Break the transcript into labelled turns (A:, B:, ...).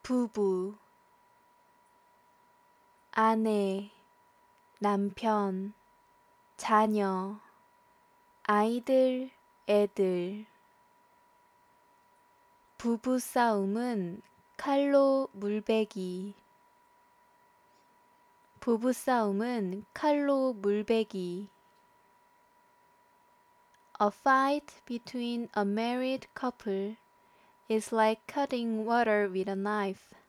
A: 부부, 아내, 남편, 자녀, 아이들, 애들. 부부싸움은 칼로 물베기. 부부싸움은 칼로 물베기. A fight between a married couple is like cutting water with a knife.